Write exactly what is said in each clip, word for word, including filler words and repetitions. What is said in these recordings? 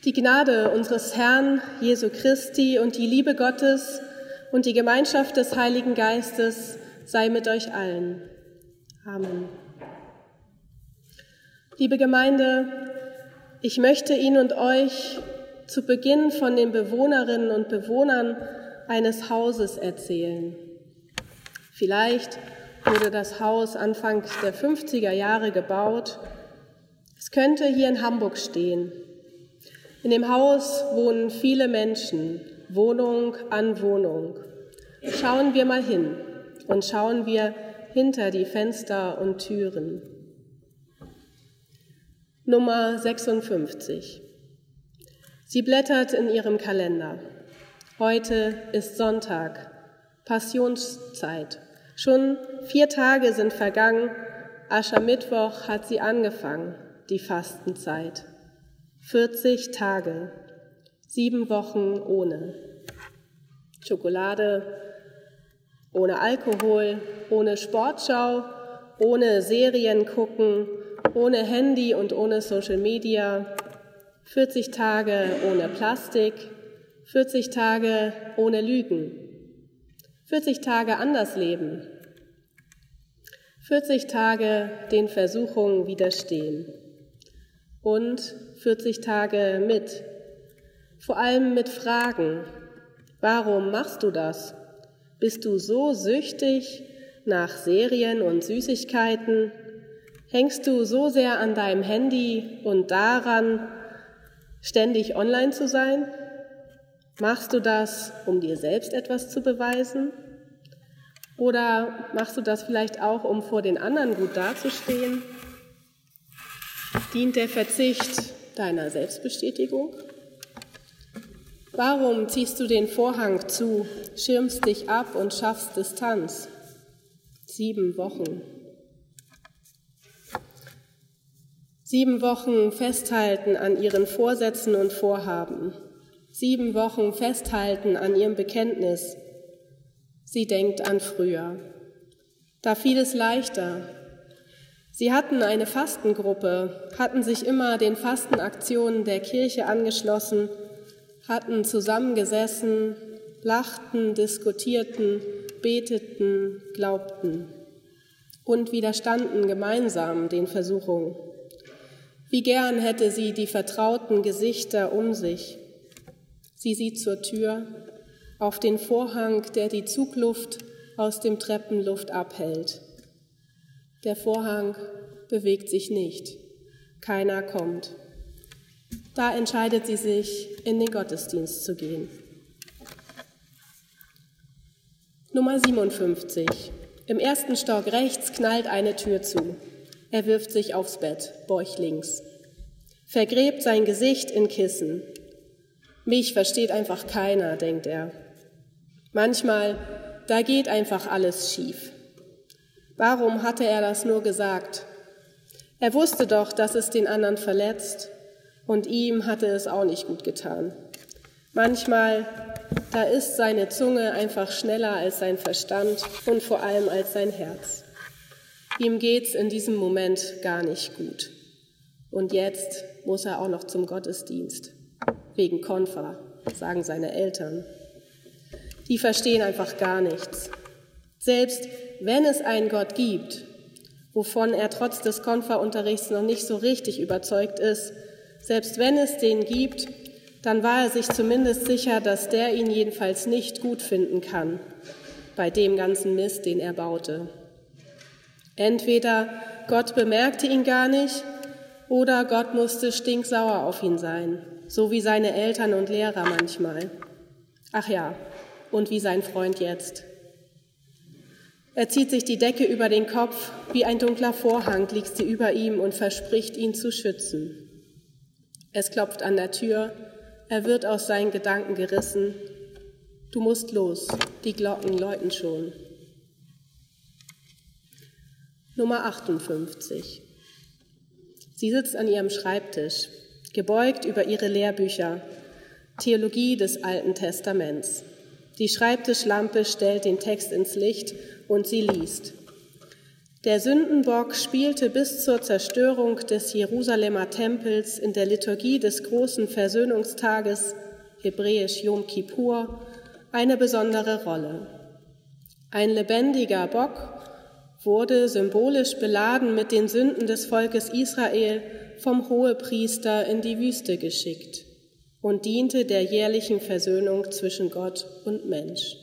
Die Gnade unseres Herrn Jesu Christi und die Liebe Gottes und die Gemeinschaft des Heiligen Geistes sei mit euch allen. Amen. Liebe Gemeinde, ich möchte Ihnen und euch zu Beginn von den Bewohnerinnen und Bewohnern eines Hauses erzählen. Vielleicht wurde das Haus Anfang der fünfziger Jahre gebaut. Es könnte hier in Hamburg stehen. In dem Haus wohnen viele Menschen, Wohnung an Wohnung. Schauen wir mal hin und schauen wir hinter die Fenster und Türen. Nummer sechsundfünfzig. Sie blättert in ihrem Kalender. Heute ist Sonntag, Passionszeit. Schon vier Tage sind vergangen. Aschermittwoch hat sie angefangen, die Fastenzeit. vierzig Tage, sieben Wochen ohne Schokolade, ohne Alkohol, ohne Sportschau, ohne Serien gucken, ohne Handy und ohne Social Media, vierzig Tage ohne Plastik, vierzig Tage ohne Lügen, vierzig Tage anders leben, vierzig Tage den Versuchungen widerstehen. Und vierzig Tage mit, vor allem mit Fragen. Warum machst du das? Bist du so süchtig nach Serien und Süßigkeiten? Hängst du so sehr an deinem Handy und daran, ständig online zu sein? Machst du das, um dir selbst etwas zu beweisen? Oder machst du das vielleicht auch, um vor den anderen gut dazustehen? Dient der Verzicht deiner Selbstbestätigung? Warum ziehst du den Vorhang zu, schirmst dich ab und schaffst Distanz? Sieben Wochen. Sieben Wochen festhalten an ihren Vorsätzen und Vorhaben. Sieben Wochen festhalten an ihrem Bekenntnis. Sie denkt an früher. Da fiel es leichter. Sie hatten eine Fastengruppe, hatten sich immer den Fastenaktionen der Kirche angeschlossen, hatten zusammengesessen, lachten, diskutierten, beteten, glaubten und widerstanden gemeinsam den Versuchungen. Wie gern hätte sie die vertrauten Gesichter um sich. Sie sieht zur Tür, auf den Vorhang, der die Zugluft aus dem Treppenluft abhält. Der Vorhang bewegt sich nicht. Keiner kommt. Da entscheidet sie sich, in den Gottesdienst zu gehen. Nummer siebenundfünfzig. Im ersten Stock rechts knallt eine Tür zu. Er wirft sich aufs Bett, bäuchlings. Vergräbt sein Gesicht in Kissen. Mich versteht einfach keiner, denkt er. Manchmal, da geht einfach alles schief. Warum hatte er das nur gesagt? Er wusste doch, dass es den anderen verletzt, und ihm hatte es auch nicht gut getan. Manchmal, da ist seine Zunge einfach schneller als sein Verstand und vor allem als sein Herz. Ihm geht's in diesem Moment gar nicht gut. Und jetzt muss er auch noch zum Gottesdienst. Wegen Konfa, sagen seine Eltern. Die verstehen einfach gar nichts. Selbst wenn es einen Gott gibt, wovon er trotz des Konfa-Unterrichts noch nicht so richtig überzeugt ist, selbst wenn es den gibt, dann war er sich zumindest sicher, dass der ihn jedenfalls nicht gut finden kann, bei dem ganzen Mist, den er baute. Entweder Gott bemerkte ihn gar nicht, oder Gott musste stinksauer auf ihn sein, so wie seine Eltern und Lehrer manchmal. Ach ja, und wie sein Freund jetzt. Er zieht sich die Decke über den Kopf, wie ein dunkler Vorhang liegt sie über ihm und verspricht, ihn zu schützen. Es klopft an der Tür, er wird aus seinen Gedanken gerissen. Du musst los, die Glocken läuten schon. Nummer achtundfünfzig. Sie sitzt an ihrem Schreibtisch, gebeugt über ihre Lehrbücher, Theologie des Alten Testaments. Die Schreibtischlampe stellt den Text ins Licht und sie liest. Der Sündenbock spielte bis zur Zerstörung des Jerusalemer Tempels in der Liturgie des großen Versöhnungstages, hebräisch Yom Kippur, eine besondere Rolle. Ein lebendiger Bock wurde symbolisch beladen mit den Sünden des Volkes Israel vom Hohepriester in die Wüste geschickt und diente der jährlichen Versöhnung zwischen Gott und Mensch.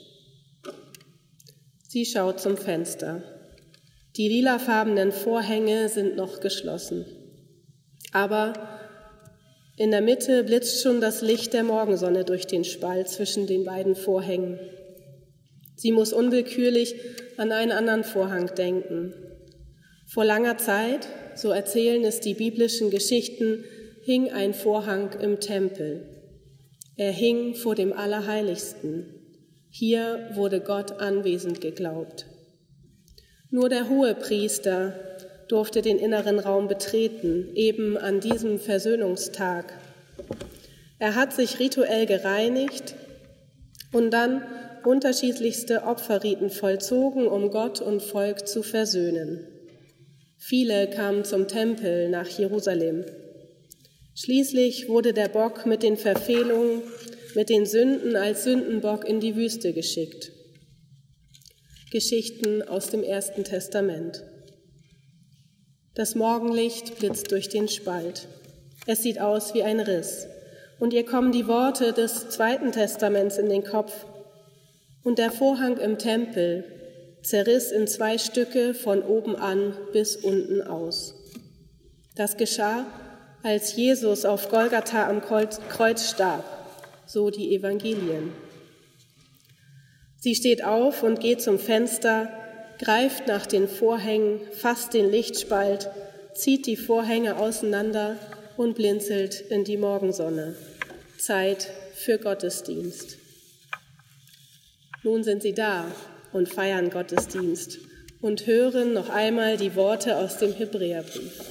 Sie schaut zum Fenster. Die lilafarbenen Vorhänge sind noch geschlossen. Aber in der Mitte blitzt schon das Licht der Morgensonne durch den Spalt zwischen den beiden Vorhängen. Sie muss unwillkürlich an einen anderen Vorhang denken. Vor langer Zeit, so erzählen es die biblischen Geschichten, hing ein Vorhang im Tempel. Er hing vor dem Allerheiligsten. Hier wurde Gott anwesend geglaubt. Nur der Hohepriester durfte den inneren Raum betreten, eben an diesem Versöhnungstag. Er hat sich rituell gereinigt und dann unterschiedlichste Opferriten vollzogen, um Gott und Volk zu versöhnen. Viele kamen zum Tempel nach Jerusalem. Schließlich wurde der Bock mit den Verfehlungen, mit den Sünden als Sündenbock in die Wüste geschickt. Geschichten aus dem Ersten Testament. Das Morgenlicht blitzt durch den Spalt. Es sieht aus wie ein Riss. Und ihr kommen die Worte des Zweiten Testaments in den Kopf. Und der Vorhang im Tempel zerriss in zwei Stücke von oben an bis unten aus. Das geschah, als Jesus auf Golgatha am Kreuz starb, so die Evangelien. Sie steht auf und geht zum Fenster, greift nach den Vorhängen, fasst den Lichtspalt, zieht die Vorhänge auseinander und blinzelt in die Morgensonne. Zeit für Gottesdienst. Nun sind sie da und feiern Gottesdienst und hören noch einmal die Worte aus dem Hebräerbrief.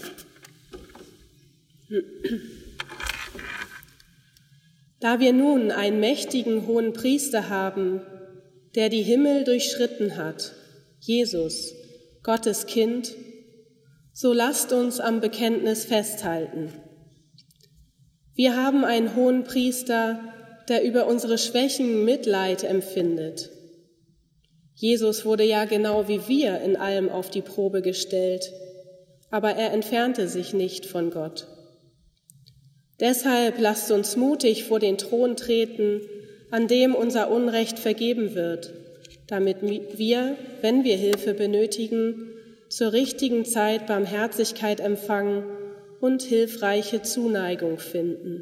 Da wir nun einen mächtigen hohen Priester haben, der die Himmel durchschritten hat, Jesus, Gottes Kind, so lasst uns am Bekenntnis festhalten. Wir haben einen hohen Priester, der über unsere Schwächen Mitleid empfindet. Jesus wurde ja genau wie wir in allem auf die Probe gestellt, aber er entfernte sich nicht von Gott. Deshalb lasst uns mutig vor den Thron treten, an dem unser Unrecht vergeben wird, damit wir, wenn wir Hilfe benötigen, zur richtigen Zeit Barmherzigkeit empfangen und hilfreiche Zuneigung finden.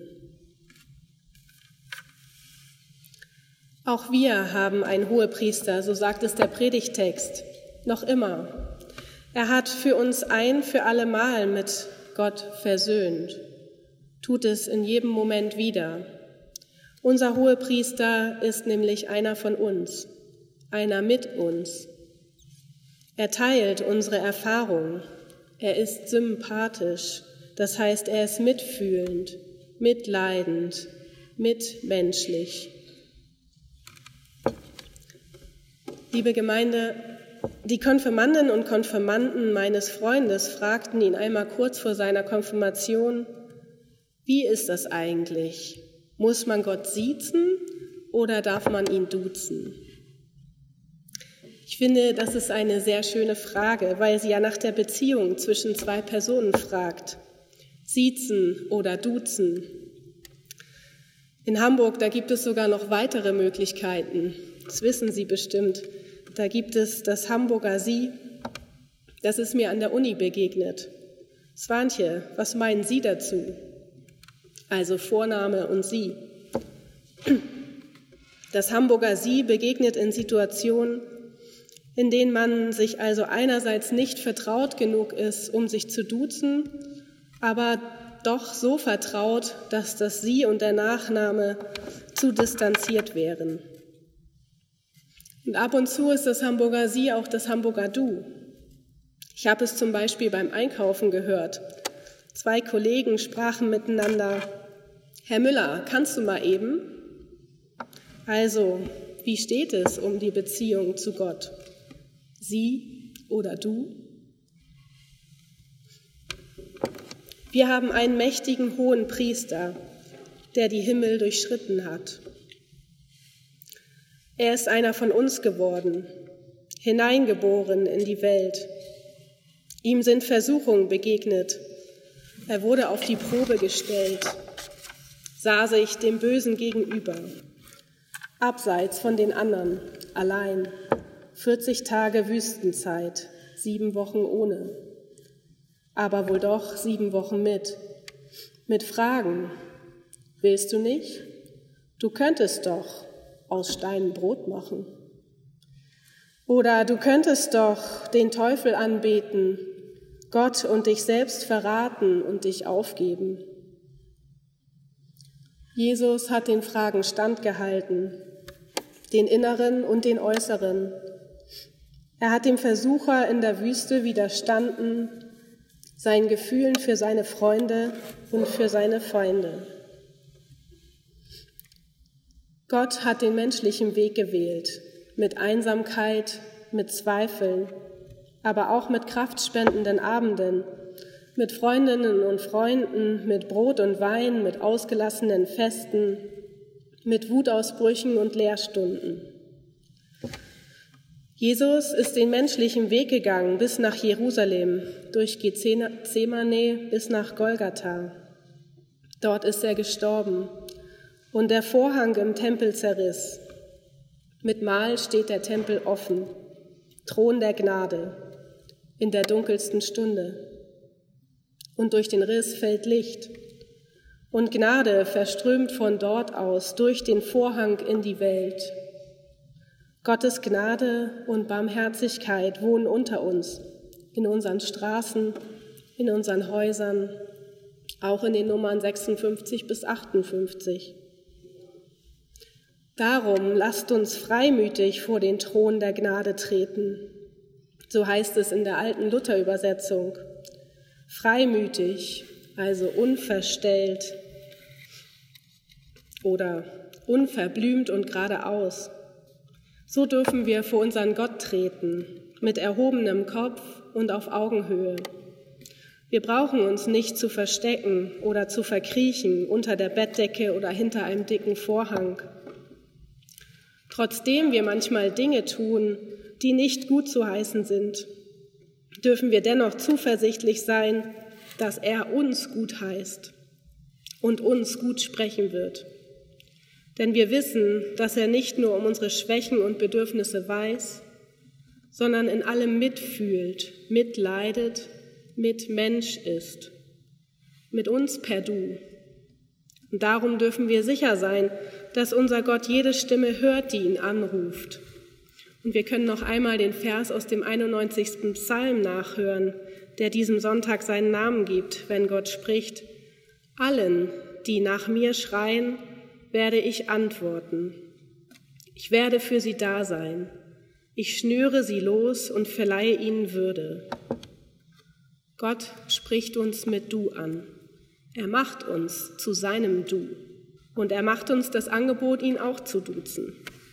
Auch wir haben einen Hohepriester, so sagt es der Predigtext, noch immer. Er hat für uns ein für alle Mal mit Gott versöhnt, tut es in jedem Moment wieder. Unser Hohepriester ist nämlich einer von uns, einer mit uns. Er teilt unsere Erfahrung, er ist sympathisch, das heißt, er ist mitfühlend, mitleidend, mitmenschlich. Liebe Gemeinde, die Konfirmandinnen und Konfirmanden meines Freundes fragten ihn einmal kurz vor seiner Konfirmation, wie ist das eigentlich? Muss man Gott siezen oder darf man ihn duzen? Ich finde, das ist eine sehr schöne Frage, weil sie ja nach der Beziehung zwischen zwei Personen fragt. Siezen oder duzen. In Hamburg, da gibt es sogar noch weitere Möglichkeiten. Das wissen Sie bestimmt. Da gibt es das Hamburger Sie. Das ist mir an der Uni begegnet. Swantje, was meinen Sie dazu? Also Vorname und Sie. Das Hamburger Sie begegnet in Situationen, in denen man sich also einerseits nicht vertraut genug ist, um sich zu duzen, aber doch so vertraut, dass das Sie und der Nachname zu distanziert wären. Und ab und zu ist das Hamburger Sie auch das Hamburger Du. Ich habe es zum Beispiel beim Einkaufen gehört. Zwei Kollegen sprachen miteinander: Herr Müller, kannst du mal eben? Also, wie steht es um die Beziehung zu Gott? Sie oder du? Wir haben einen mächtigen hohen Priester, der die Himmel durchschritten hat. Er ist einer von uns geworden, hineingeboren in die Welt. Ihm sind Versuchungen begegnet. Er wurde auf die Probe gestellt, sah sich dem Bösen gegenüber, abseits von den anderen, allein, vierzig Tage Wüstenzeit, sieben Wochen ohne, aber wohl doch sieben Wochen mit, mit Fragen. Willst du nicht? Du könntest doch aus Steinen Brot machen. Oder du könntest doch den Teufel anbeten, Gott und dich selbst verraten und dich aufgeben. Jesus hat den Fragen standgehalten, den inneren und den äußeren. Er hat dem Versucher in der Wüste widerstanden, seinen Gefühlen für seine Freunde und für seine Feinde. Gott hat den menschlichen Weg gewählt, mit Einsamkeit, mit Zweifeln, aber auch mit kraftspendenden Abenden, mit Freundinnen und Freunden, mit Brot und Wein, mit ausgelassenen Festen, mit Wutausbrüchen und Lehrstunden. Jesus ist den menschlichen Weg gegangen bis nach Jerusalem, durch Gethsemane bis nach Golgatha. Dort ist er gestorben und der Vorhang im Tempel zerriss. Mit Mahl steht der Tempel offen, Thron der Gnade, in der dunkelsten Stunde. Und durch den Riss fällt Licht. Und Gnade verströmt von dort aus durch den Vorhang in die Welt. Gottes Gnade und Barmherzigkeit wohnen unter uns, in unseren Straßen, in unseren Häusern, auch in den Nummern sechsundfünfzig bis achtundfünfzig. Darum lasst uns freimütig vor den Thron der Gnade treten. So heißt es in der alten Luther-Übersetzung. Freimütig, also unverstellt oder unverblümt und geradeaus. So dürfen wir vor unseren Gott treten, mit erhobenem Kopf und auf Augenhöhe. Wir brauchen uns nicht zu verstecken oder zu verkriechen unter der Bettdecke oder hinter einem dicken Vorhang. Trotzdem wir manchmal Dinge tun, die nicht gut zu heißen sind, dürfen wir dennoch zuversichtlich sein, dass er uns gut heißt und uns gut sprechen wird. Denn wir wissen, dass er nicht nur um unsere Schwächen und Bedürfnisse weiß, sondern in allem mitfühlt, mitleidet, Mitmensch ist. Mit uns per Du. Und darum dürfen wir sicher sein, dass unser Gott jede Stimme hört, die ihn anruft. Und wir können noch einmal den Vers aus dem einundneunzigsten Psalm nachhören, der diesem Sonntag seinen Namen gibt, wenn Gott spricht: Allen, die nach mir schreien, werde ich antworten. Ich werde für sie da sein. Ich schnüre sie los und verleihe ihnen Würde. Gott spricht uns mit Du an. Er macht uns zu seinem Du. Und er macht uns das Angebot, ihn auch zu duzen.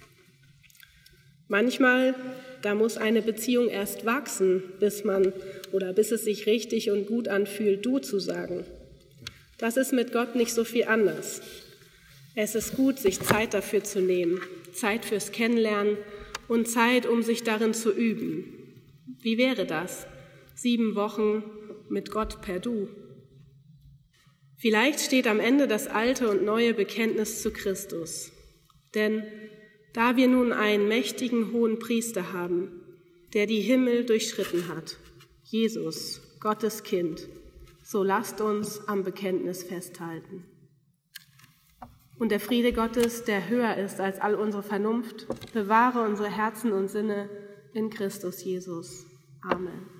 Manchmal, da muss eine Beziehung erst wachsen, bis man oder bis es sich richtig und gut anfühlt, Du zu sagen. Das ist mit Gott nicht so viel anders. Es ist gut, sich Zeit dafür zu nehmen, Zeit fürs Kennenlernen und Zeit, um sich darin zu üben. Wie wäre das? Sieben Wochen mit Gott per Du. Vielleicht steht am Ende das alte und neue Bekenntnis zu Christus. Denn da wir nun einen mächtigen hohen Priester haben, der die Himmel durchschritten hat, Jesus, Gottes Kind, so lasst uns am Bekenntnis festhalten. Und der Friede Gottes, der höher ist als all unsere Vernunft, bewahre unsere Herzen und Sinne in Christus Jesus. Amen.